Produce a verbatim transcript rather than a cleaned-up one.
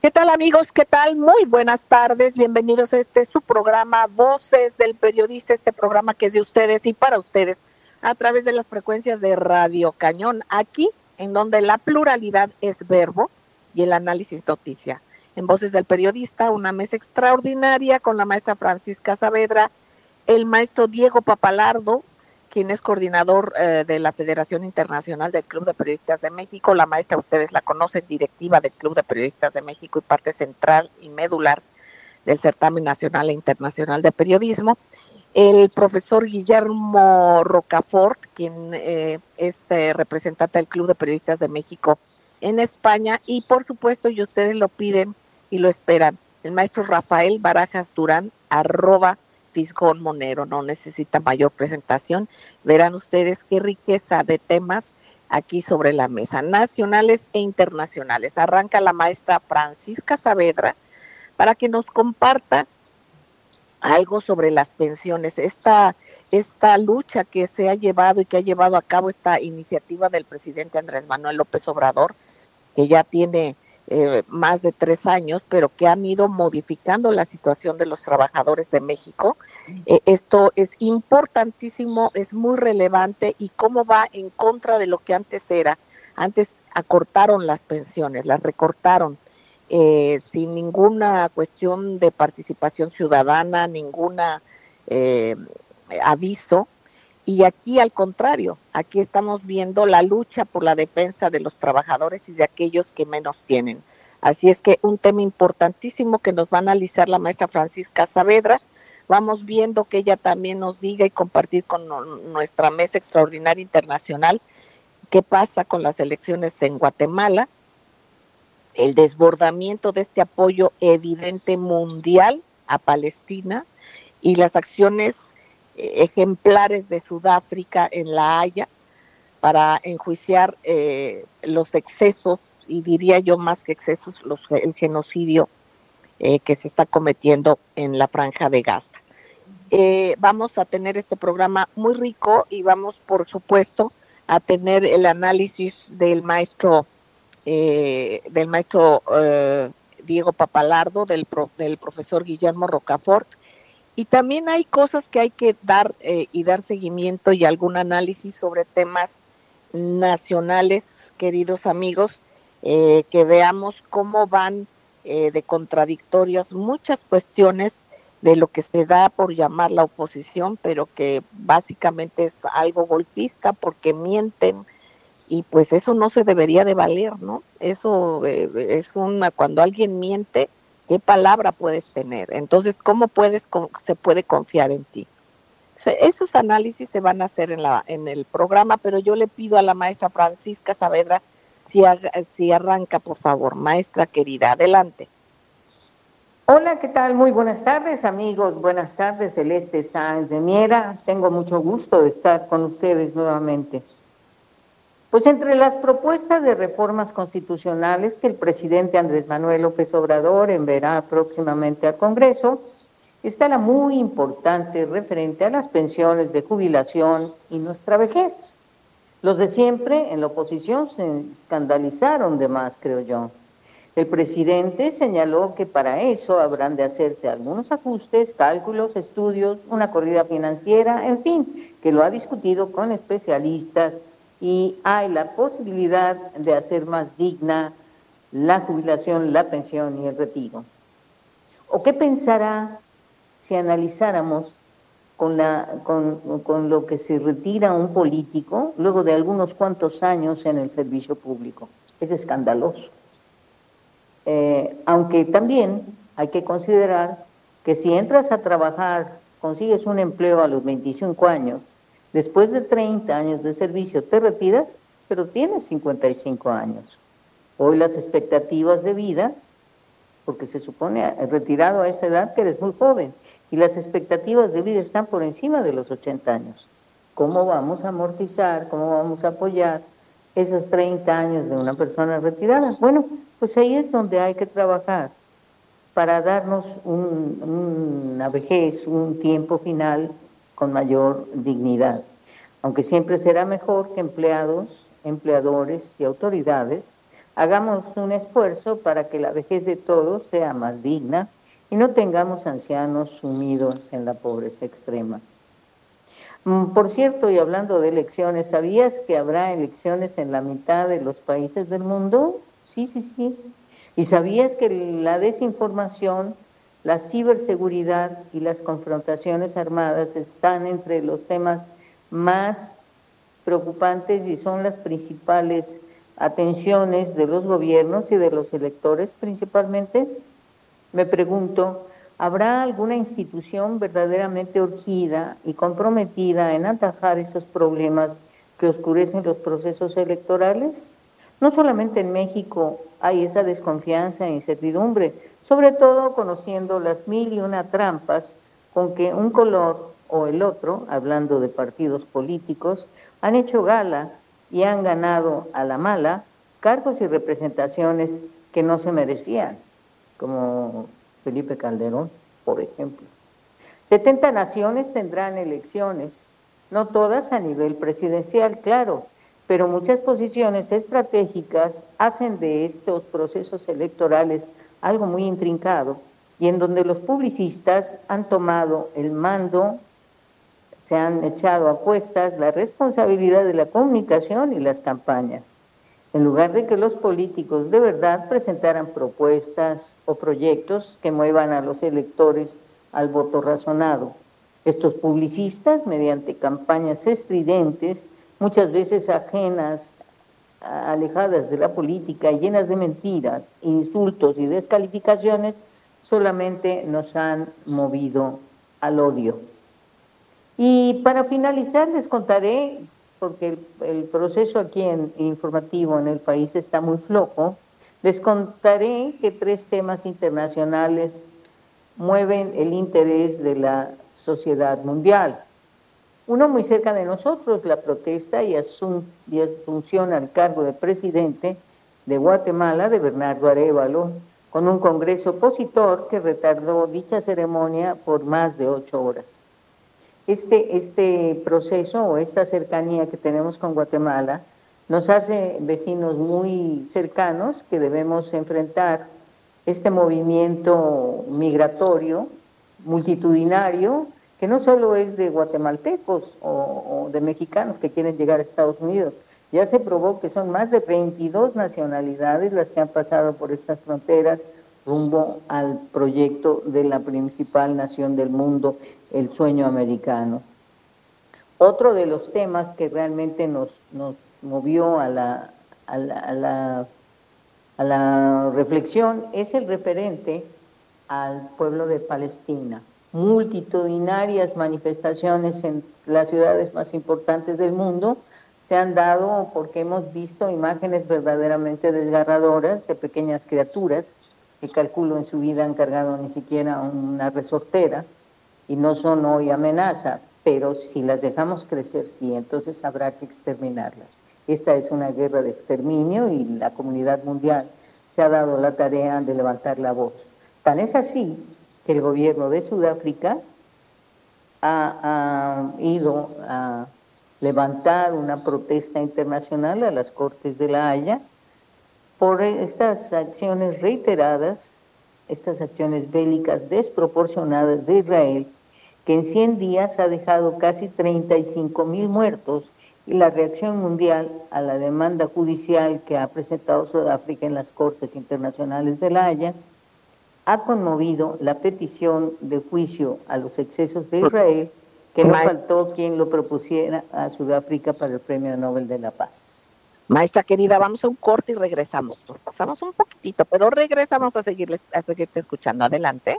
¿Qué tal, amigos? ¿Qué tal? Muy buenas tardes. Bienvenidos a este su programa Voces del Periodista, este programa que es de ustedes y para ustedes a través de las frecuencias de Radio Cañón, aquí en donde la pluralidad es verbo y el análisis noticia. En Voces del Periodista, una mesa extraordinaria con la maestra Francisca Saavedra, el maestro Diego Papalardo, quien es coordinador eh, de la Federación Internacional del Club de Periodistas de México. La maestra, ustedes la conocen, directiva del Club de Periodistas de México y parte central y medular del Certamen Nacional e Internacional de Periodismo. El profesor Guillermo Rocafort, quien eh, es eh, representante del Club de Periodistas de México en España. Y por supuesto, y ustedes lo piden y lo esperan, el maestro Rafael Barajas Durán, arroba Fisgón Monero, no necesita mayor presentación. Verán ustedes qué riqueza de temas aquí sobre la mesa, nacionales e internacionales. Arranca la maestra Francisca Saavedra para que nos comparta algo sobre las pensiones, esta, esta lucha que se ha llevado y que ha llevado a cabo esta iniciativa del presidente Andrés Manuel López Obrador, que ya tiene eh, más de tres años, pero que han ido modificando la situación de los trabajadores de México. Eh, esto es importantísimo, es muy relevante y cómo va en contra de lo que antes era. Antes acortaron las pensiones, las recortaron eh, sin ninguna cuestión de participación ciudadana, ninguna eh, aviso. Y aquí al contrario, aquí estamos viendo la lucha por la defensa de los trabajadores y de aquellos que menos tienen. Así es que un tema importantísimo que nos va a analizar la maestra Francisca Saavedra. Vamos viendo que ella también nos diga y compartir con nuestra mesa extraordinaria internacional qué pasa con las elecciones en Guatemala, el desbordamiento de este apoyo evidente mundial a Palestina y las acciones ejemplares de Sudáfrica en La Haya para enjuiciar eh, los excesos, y diría yo más que excesos, los, el genocidio eh, que se está cometiendo en la Franja de Gaza. Eh, vamos a tener este programa muy rico y vamos, por supuesto, a tener el análisis del maestro, eh, del maestro eh, Diego Papalardo, del, pro, del profesor Guillermo Rocafort. Y también hay cosas que hay que dar eh, y dar seguimiento y algún análisis sobre temas nacionales, queridos amigos, eh, que veamos cómo van eh, de contradictorias muchas cuestiones de lo que se da por llamar la oposición, pero que básicamente es algo golpista porque mienten y pues eso no se debería de valer, ¿no? Eso eh, es una, cuando alguien miente, ¿qué palabra puedes tener? Entonces, ¿cómo puedes se puede confiar en ti? Esos análisis se van a hacer en, la, en el programa, pero yo le pido a la maestra Francisca Saavedra si, haga, si arranca, por favor. Maestra querida, adelante. Hola, ¿qué tal? Muy buenas tardes, amigos. Buenas tardes, Celeste Sáenz de Miera. Tengo mucho gusto de estar con ustedes nuevamente. Pues entre las propuestas de reformas constitucionales que el presidente Andrés Manuel López Obrador enviará próximamente al Congreso, está la muy importante referente a las pensiones de jubilación y nuestra vejez. Los de siempre en la oposición se escandalizaron de más, creo yo. El presidente señaló que para eso habrán de hacerse algunos ajustes, cálculos, estudios, una corrida financiera, en fin, que lo ha discutido con especialistas y hay la posibilidad de hacer más digna la jubilación, la pensión y el retiro. ¿O qué pensará si analizáramos con, la, con, con lo que se retira un político luego de algunos cuantos años en el servicio público? Es escandaloso. Eh, aunque también hay que considerar que si entras a trabajar, consigues un empleo a los veinticinco años, después de treinta años de servicio te retiras, pero tienes cincuenta y cinco años. Hoy las expectativas de vida, porque se supone retirado a esa edad que eres muy joven, y las expectativas de vida están por encima de los ochenta años. ¿Cómo vamos a amortizar, cómo vamos a apoyar esos treinta años de una persona retirada? Bueno, pues ahí es donde hay que trabajar para darnos un, una vejez, un tiempo final con mayor dignidad. Aunque siempre será mejor que empleados, empleadores y autoridades Hagamos un esfuerzo para que la vejez de todos sea más digna y no tengamos ancianos sumidos en la pobreza extrema. Por cierto, y hablando de elecciones, ¿sabías que habrá elecciones en la mitad de los países del mundo? Sí, sí, sí. ¿Y sabías que la desinformación, la ciberseguridad y las confrontaciones armadas están entre los temas más preocupantes y son las principales atenciones de los gobiernos y de los electores principalmente? Me pregunto, ¿habrá alguna institución verdaderamente urgida y comprometida en atajar esos problemas que oscurecen los procesos electorales? No solamente en México hay esa desconfianza e incertidumbre, sobre todo conociendo las mil y una trampas con que un color o el otro, hablando de partidos políticos, han hecho gala y han ganado a la mala cargos y representaciones que no se merecían, como Felipe Calderón, por ejemplo. setenta naciones tendrán elecciones, no todas a nivel presidencial, claro, pero muchas posiciones estratégicas hacen de estos procesos electorales algo muy intrincado y en donde los publicistas han tomado el mando, se han echado a cuestas la responsabilidad de la comunicación y las campañas, en lugar de que los políticos de verdad presentaran propuestas o proyectos que muevan a los electores al voto razonado. Estos publicistas, mediante campañas estridentes, muchas veces ajenas, alejadas de la política, llenas de mentiras, insultos y descalificaciones, solamente nos han movido al odio. Y para finalizar les contaré, porque el, el proceso aquí en, informativo en el país está muy flojo, les contaré que tres temas internacionales mueven el interés de la sociedad mundial. Uno muy cerca de nosotros, la protesta y, asum, y asunción al cargo de presidente de Guatemala de Bernardo Arévalo, con un congreso opositor que retardó dicha ceremonia por más de ocho horas. Este, este proceso o esta cercanía que tenemos con Guatemala nos hace vecinos muy cercanos que debemos enfrentar este movimiento migratorio, multitudinario, que no solo es de guatemaltecos o, o de mexicanos que quieren llegar a Estados Unidos. Ya se probó que son más de veintidós nacionalidades las que han pasado por estas fronteras rumbo al proyecto de la principal nación del mundo, el sueño americano. Otro de los temas que realmente nos, nos movió a la, a, la, a, la, a la reflexión es el referente al pueblo de Palestina. Multitudinarias manifestaciones en las ciudades más importantes del mundo se han dado porque hemos visto imágenes verdaderamente desgarradoras de pequeñas criaturas que calculo en su vida han cargado ni siquiera una resortera y no son hoy amenaza, pero si las dejamos crecer, sí, entonces habrá que exterminarlas. Esta es una guerra de exterminio y la comunidad mundial se ha dado la tarea de levantar la voz. Tan es así que el gobierno de Sudáfrica ha, ha ido a levantar una protesta internacional a las Cortes de la Haya por estas acciones reiteradas, estas acciones bélicas desproporcionadas de Israel, que en cien días ha dejado casi treinta y cinco mil muertos, y la reacción mundial a la demanda judicial que ha presentado Sudáfrica en las Cortes Internacionales de la Haya ha conmovido la petición de juicio a los excesos de Israel, que no faltó quien lo propusiera a Sudáfrica para el Premio Nobel de la Paz. Maestra querida, vamos a un corte y regresamos. Nos pasamos un poquitito, pero regresamos a seguirles, a seguirte escuchando. Adelante.